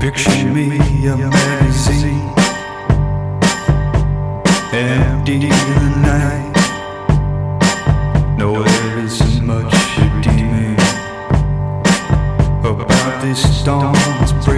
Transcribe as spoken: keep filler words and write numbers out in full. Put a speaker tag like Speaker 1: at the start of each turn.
Speaker 1: Picture me a magazine, empty in the night. No, there isn't much redeeming about this dawn's break.